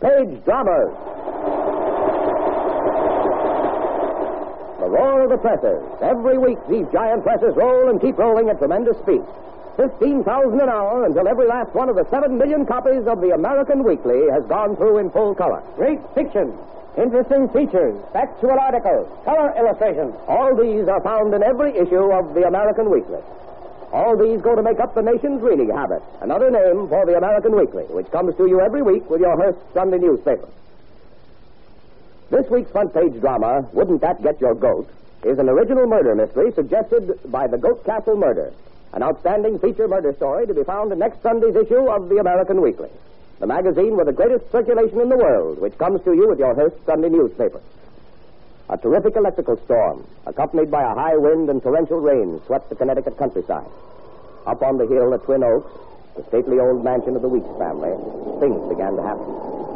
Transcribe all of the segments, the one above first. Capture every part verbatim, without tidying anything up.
front-page dramas. The roar of the presses. Every week, these giant presses roll and keep rolling at tremendous speed. fifteen thousand an hour until every last one of the seven million copies of the American Weekly has gone through in full color. Great fiction, interesting features, factual articles, color illustrations. All these are found in every issue of the American Weekly. All these go to make up the nation's reading habit, another name for the American Weekly, which comes to you every week with your Hearst Sunday newspaper. This week's front-page drama, Wouldn't That Get Your Goat, is an original murder mystery suggested by the Goat Castle Murder, an outstanding feature murder story to be found in next Sunday's issue of the American Weekly, the magazine with the greatest circulation in the world, which comes to you with your Hearst Sunday newspaper. A terrific electrical storm, accompanied by a high wind and torrential rain, swept the Connecticut countryside. Up on the hill at Twin Oaks, the stately old mansion of the Weeks family, things began to happen.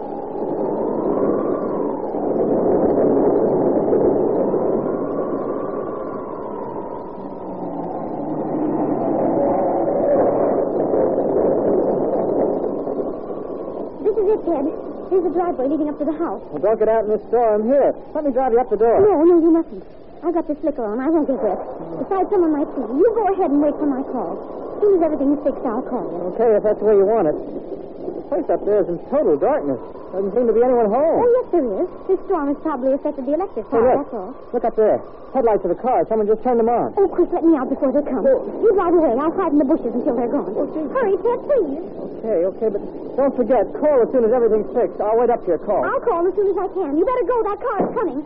This is it, Ted. Here's the driveway leading up to the house. Well, don't get out in this storm. Here, let me drive you up the door. No, no, you mustn't. I've got the slicker on. I won't get wet. Besides, someone might see you. You go ahead and wait for my call. As soon as everything's fixed, I'll call you. Okay, if that's the way you want it. The place up there is in total darkness. Doesn't seem to be anyone home. Oh, yes, there is. This storm has probably affected the electric Hey, power, look. that's all. Look up there. Headlights of the car. Someone just turned them on. Oh, quick, let me out before they come. You drive away. I'll hide in the bushes until they're gone. Oh, gee. Hurry, Ted, please. Okay, okay, but don't forget, call as soon as everything's fixed. I'll wait up to your call. I'll call as soon as I can. You better go. That car is coming.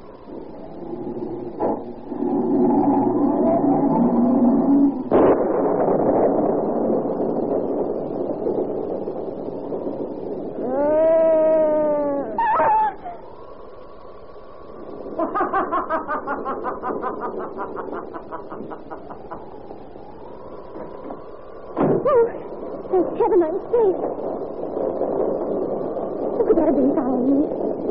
Oh, thank heaven I'm safe. Who could that have been following me?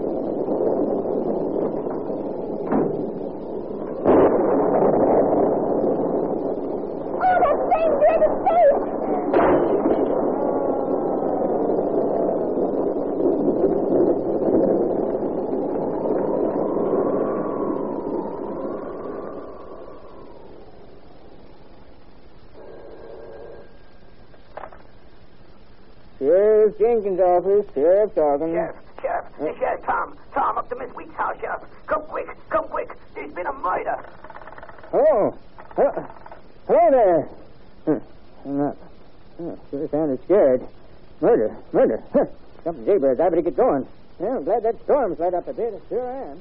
Oh, that same dreaded face! Sheriff Jenkins' office. Sheriff talking. Sheriff, Sheriff, Uh, this Sheriff Tom. Tom, up to Miss Weeks' house, Sheriff. Come quick, come quick. There's been a murder. Oh. Hello, hello there. Huh. I'm not. Oh, sure sounded scared. Murder, murder. Huh. Something jaybirds. I better get going. Well, I'm glad that storm's let up a bit. I sure am.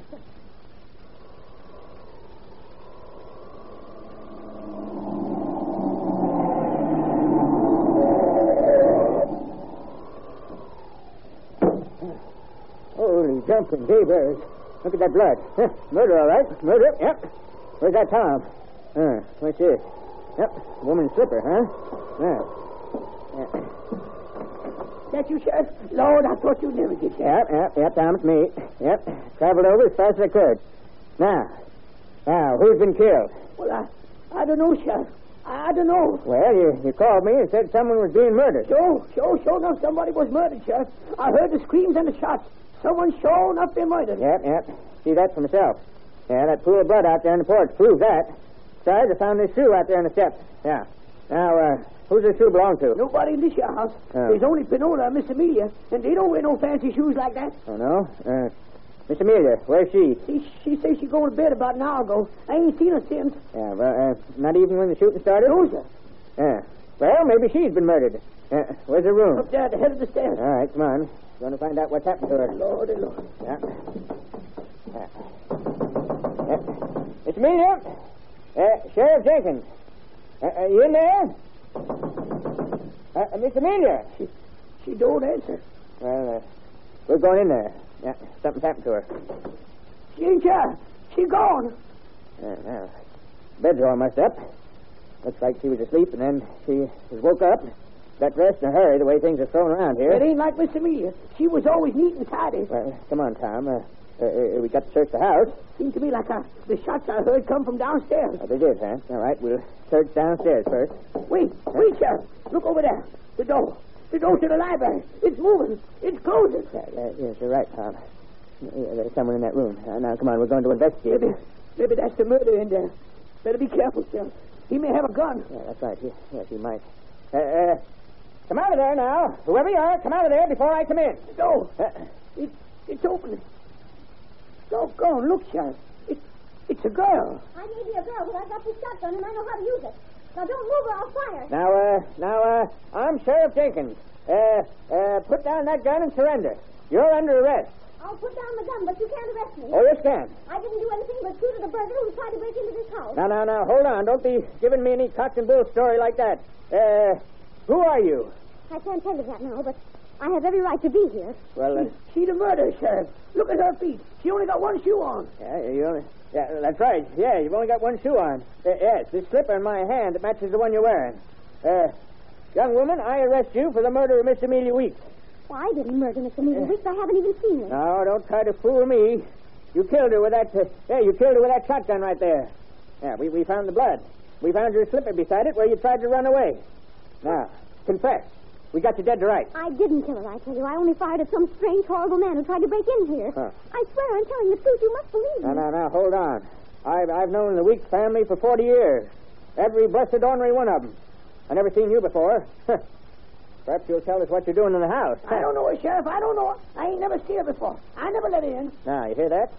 Holy jumping jaybirds. Look at that blood. Huh. Murder, all right. Murder, yep. Where's that Tom? Uh, what's this? Yep, woman's slipper, huh? Yeah. Yeah. That you, Sheriff? Lord, I thought you'd never get there. Yep, yep, yep, Tom, it's me. Yep, traveled over as fast as I could. Now, now, who's been killed? Well, I, I don't know, Sheriff. I, I don't know. Well, you, you called me and said someone was being murdered. Sure, sure, sure enough, somebody was murdered, Sheriff. I heard the screams and the shots. Someone sure enough been murdered. Yep, yep. See that for myself. Yeah, that pool of blood out there on the porch proves that. Besides, I found this shoe out there on the steps. Yeah. Now, uh, who's this shoe belong to? Nobody in this here house. Oh. There's only Pinola and Miss Amelia, and they don't wear no fancy shoes like that. Oh, no? Uh, Miss Amelia, where's she? She, she says she go to bed about an hour ago. I ain't seen her since. Yeah, well, uh, not even when the shooting started? No, sir. Yeah. Well, maybe she's been murdered. Uh, where's her room? Up there at the head of the stairs. All right, come on. Going to find out what's happened to her. Lordy, Lord. Yeah. Yeah. Yeah. Miss Amelia? Uh, Sheriff Jenkins. Uh, are you in there? Uh, uh, Miss Amelia? She, she don't answer. Well, uh, we're going in there. Yeah, something's happened to her. She ain't here. She gone. Uh, now, bed's all messed up. Looks like she was asleep, and then she was woke up. Got dressed in a hurry, the way things are thrown around here. It ain't like Miss Amelia. She was always neat and tidy. Well, come on, Tom. Uh, uh, uh, we got to search the house. Seemed to me like uh, the shots I heard come from downstairs. Oh, they did, huh? All right, we'll search downstairs first. Wait, wait, Sheriff. Look over there. The door. The door to the library. It's moving. It's closing. Yeah, uh, yes, you're right, Tom. Yeah, there's someone in that room. Uh, now, come on, we're going to investigate. Maybe, maybe that's the murderer in there. Better be careful, Sheriff. He may have a gun. Yeah, that's right. Yes, yes he might. Uh, uh, come out of there now. Whoever you are, come out of there before I come in. The door. Uh, it, it's open. Doggone, look, Sheriff. It, it's a girl. I may be a girl, but I've got this shotgun and I know how to use it. Now, don't move or I'll fire. Now, uh, now, uh, I'm Sheriff Jenkins. Uh, uh, put down that gun and surrender. You're under arrest. I'll put down the gun, but you can't arrest me. Oh, yes, can. I didn't do anything but shoot at a burglar who tried to break into this house. Now, now, now, hold on. Don't be giving me any cock and bull story like that. Uh, who are you? I can't tell you that now, but I have every right to be here. Well, uh, She's the murderer, Sheriff. Look at her feet. She only got one shoe on. yeah, you only, yeah, that's right. Yeah, you've only got one shoe on. Uh, yes, this slipper in my hand that matches the one you're wearing. Uh, young woman, I arrest you for the murder of Miss Amelia Weeks. Well, I didn't murder Miss Amelia Weeks. I haven't even seen her. No, don't try to fool me. You killed her with that. Uh, yeah, you killed her with that shotgun right there. Yeah, we, we found the blood. We found your slipper beside it where you tried to run away. Now, confess. We got you dead to rights. I didn't kill her, I tell you. I only fired at some strange, horrible man who tried to break in here. Huh. I swear I'm telling the truth. You must believe me. Now, now, now, hold on. I've, I've known the Weeks family for forty years. Every blessed ornery one of them. I never seen you before. Perhaps you'll tell us what you're doing in the house. I don't know her, Sheriff. I don't know her. I ain't never seen her before. I never let her in. Now, you hear that?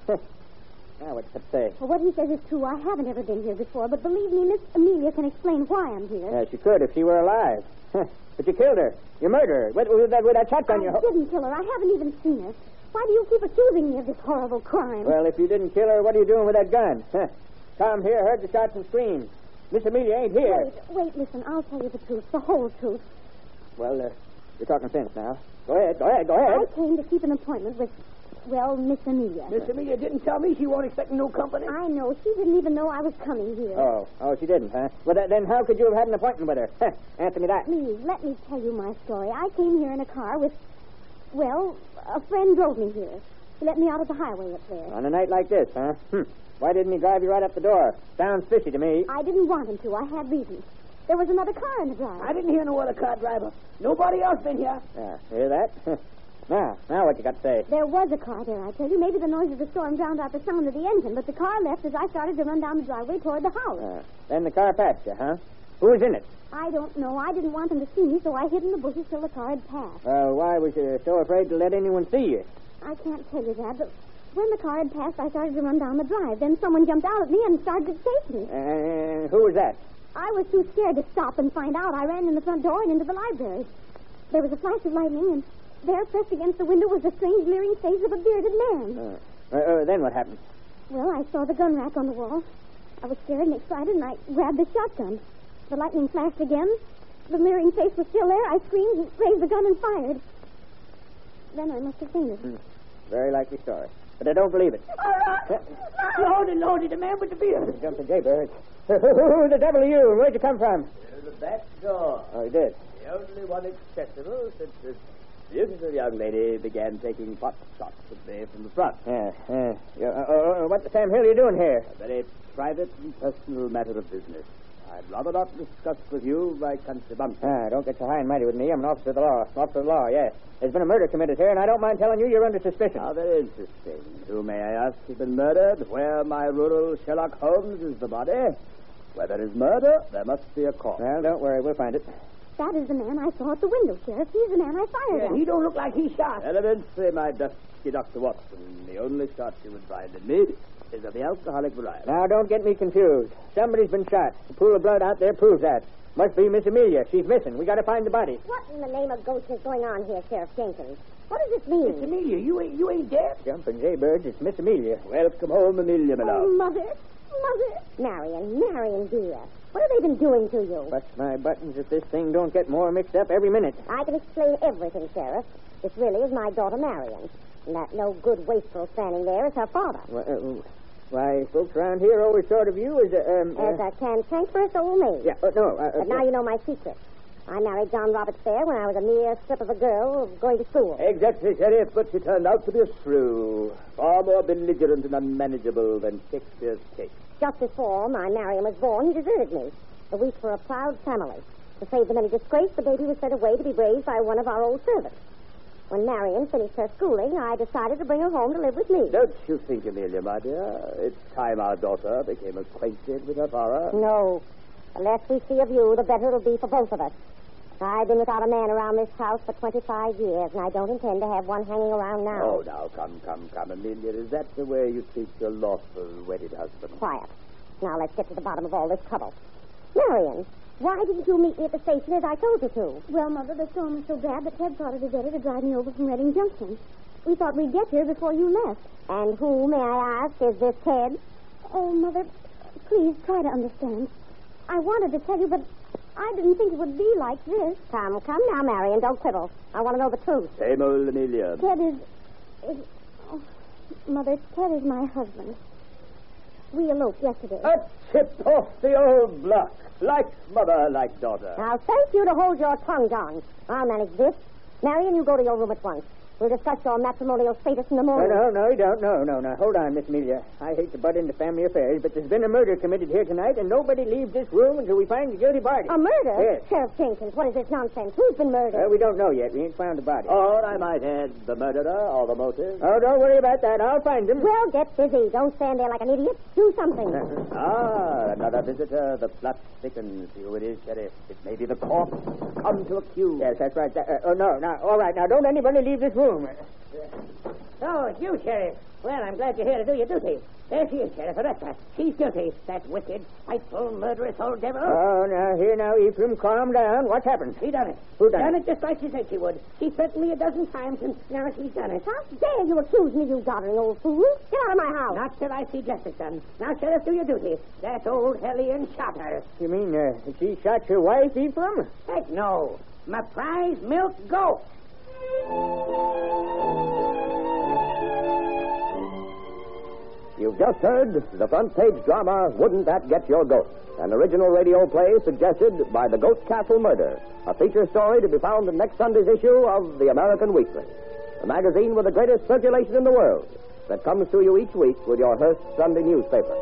Now, what's that say? Well, what he says is true. I haven't ever been here before, but believe me, Miss Amelia can explain why I'm here. Yeah, she could if she were alive. But you killed her. You murdered her. With, with, that, with that shotgun I you... didn't kill her. I haven't even seen her. Why do you keep accusing me of this horrible crime? Well, if you didn't kill her, what are you doing with that gun? Tom here heard the shots and screams. Miss Amelia ain't here. Wait, wait, listen. I'll tell you the truth, the whole truth. Well, uh, you're talking sense now. Go ahead, go ahead, go ahead. I came to keep an appointment with, well, Miss Amelia. Miss Amelia didn't tell me she wasn't expecting no company. I know. She didn't even know I was coming here. Oh, oh, she didn't, huh? Well, th- then how could you have had an appointment with her? Answer me that. Please, let me tell you my story. I came here in a car with, well, a friend drove me here. He let me out at the highway up there. On a night like this, huh? Hm. Why didn't he drive you right up the door? Sounds fishy to me. I didn't want him to. I had reasons. There was another car in the drive. I didn't hear no other car driver. Nobody else been here. Yeah, hear that? Now, now what you got to say? There was a car there, I tell you. Maybe the noise of the storm drowned out the sound of the engine, but the car left as I started to run down the driveway toward the house. Uh, then the car passed you, huh? Who was in it? I don't know. I didn't want them to see me, so I hid in the bushes till the car had passed. Uh, why was you so afraid to let anyone see you? I can't tell you that, but when the car had passed, I started to run down the drive. Then someone jumped out at me and started to chase me. And uh, who was that? I was too scared to stop and find out. I ran in the front door and into the library. There was a flash of lightning, and there, pressed against the window, was the strange, leering face of a bearded man. Uh, uh, uh, then what happened? Well, I saw the gun rack on the wall. I was scared and excited, and I grabbed the shotgun. The lightning flashed again. The leering face was still there. I screamed, raised the gun, and fired. Then I must have fainted. Hmm. Very likely story. But I don't believe it. Uh, Lordy, Lordy, the man with the beard. Jumped the jaybird. Who the devil are you? Where'd you come from? Through the back door. Oh, you did? The only one accessible since this beautiful young lady began taking pot shots at me from the front. Yeah, yeah. yeah. Uh, uh, what the Sam Hill are you doing here? A very private and personal matter of business. I'd rather not discuss with you my contribution. Ah, don't get so high and mighty with me. I'm an officer of the law. Officer of the law, yes. There's been a murder committed here, and I don't mind telling you you're under suspicion. How very interesting. Who, may I ask, has been murdered? Where my rural Sherlock Holmes is the body? Where there is murder, there must be a corpse. Well, don't worry. We'll find it. That is the man I saw at the window, Sheriff. He's the man I fired Yeah, at. he don't look like he shot. Evidently, my dusky Doctor Watson, the only shot you would find in me is of the alcoholic variety. Now, don't get me confused. Somebody's been shot. The pool of blood out there proves that. Must be Miss Amelia. She's missing. We got to find the body. What in the name of ghosts is going on here, Sheriff Jenkins? What does this Miss mean? Amelia, you ain't you ain't dead. Jumping jaybirds, it's Miss Amelia. Welcome home, Amelia, my Oh, love. Mother. Mother. Marion, Marion, dear. What have they been doing to you? Bust my buttons if this thing don't get more mixed up every minute. I can explain everything, Sheriff. This really is my daughter, Marion. And that no good wastrel standing there is her father. Well, uh, why, folks around here always thought of you as a... Um, As uh, a cantankerous old maid. Yeah, uh, no. Uh, But now you know my secret. I married John Roberts Fair when I was a mere slip of a girl going to school. Exactly, Sheriff, but she turned out to be a shrew. Far more belligerent and unmanageable than Shakespeare's cake. Just before my Marion was born, he deserted me. A week for a proud family. To save them any disgrace, the baby was sent away to be raised by one of our old servants. When Marion finished her schooling, I decided to bring her home to live with me. Don't you think, Amelia, my dear, it's time our daughter became acquainted with her father? No. The less we see of you, the better it'll be for both of us. I've been without a man around this house for twenty-five years, and I don't intend to have one hanging around now. Oh, now, come, come, come, Amelia. Is that the way you treat your lawful wedded husband? Quiet. Now let's get to the bottom of all this trouble. Marion, why didn't you meet me at the station as I told you to? Well, Mother, the storm was so bad that Ted thought it'd be better to drive me over from Reading Junction. We thought we'd get here before you left. And who, may I ask, is this Ted? Oh, Mother, please try to understand. I wanted to tell you, but I didn't think it would be like this. Come, come now, Marion, don't quibble. I want to know the truth. Same old Amelia. Ted is... is oh, Mother, Ted is my husband. We eloped yesterday. A chip off the old block. Like mother, like daughter. I'll thank you to hold your tongue, John. I'll manage this. Marion, you go to your room at once. We'll discuss your matrimonial status in the No, morning. no, no, you don't. No, no, no. Hold on, Miss Amelia. I hate to butt into family affairs, but there's been a murder committed here tonight, and nobody leaves this room until we find the guilty party. A murder? Yes. Sheriff Jenkins, what is this nonsense? Who's been murdered? Well, we don't know yet. We ain't found the body. Or, I might add, the murderer or the motive. Oh, don't worry about that. I'll find him. Well, get busy. Don't stand there like an idiot. Do something. Ah, another visitor. The plot thickens. See who it is, Sheriff. It may be the corpse come to accuse. Yes, that's right. That, uh, oh, no, no. All right, now, don't anybody leave this room. Oh, it's you, Sheriff. Well, I'm glad you're here to do your duty. There she is, Sheriff, arrest her. She's guilty. That wicked, spiteful, murderous old devil. Oh, now, here now, Ephraim, calm down. What's happened? She done it. Who done Done it? it just like she said she would. She threatened me a dozen times, and now she's done it. How dare you accuse me, you doddering old fool? Get out of my house. Not till I see justice done. Now, Sheriff, do your duty. That old hellion shot her. You mean uh, she shot your wife, Ephraim? Heck no. My prize milk goat. You've just heard the front page drama, Wouldn't That Get Your Goat? An original radio play suggested by the Goat Castle Murder, a feature story to be found in next Sunday's issue of the American Weekly, the magazine with the greatest circulation in the world, that comes to you each week with your Hearst Sunday newspaper.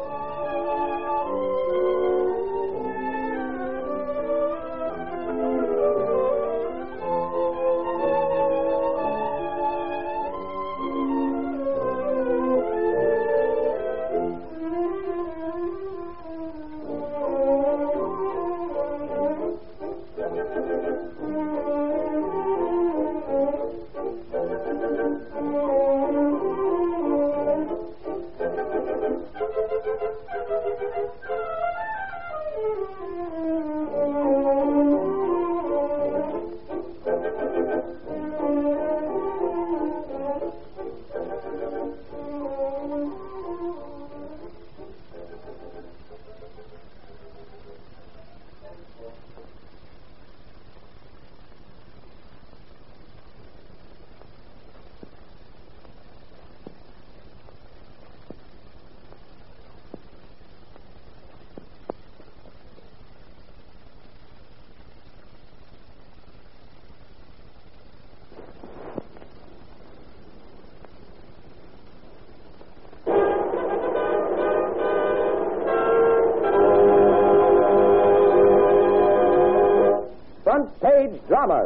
Front page dramas.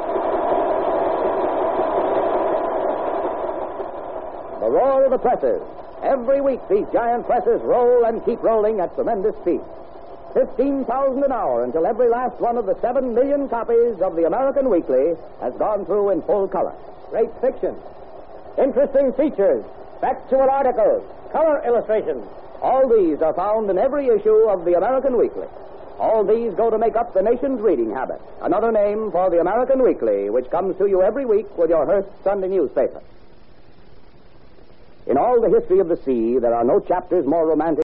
The roar of the presses. Every week these giant presses roll and keep rolling at tremendous speed. Fifteen thousand an hour until every last one of the seven million copies of the American Weekly has gone through in full color. Great fiction, interesting features, factual articles, color illustrations. All these are found in every issue of the American Weekly. All these go to make up the nation's reading habit. Another name for the American Weekly, which comes to you every week with your Hearst Sunday newspaper. In all the history of the sea, there are no chapters more romantic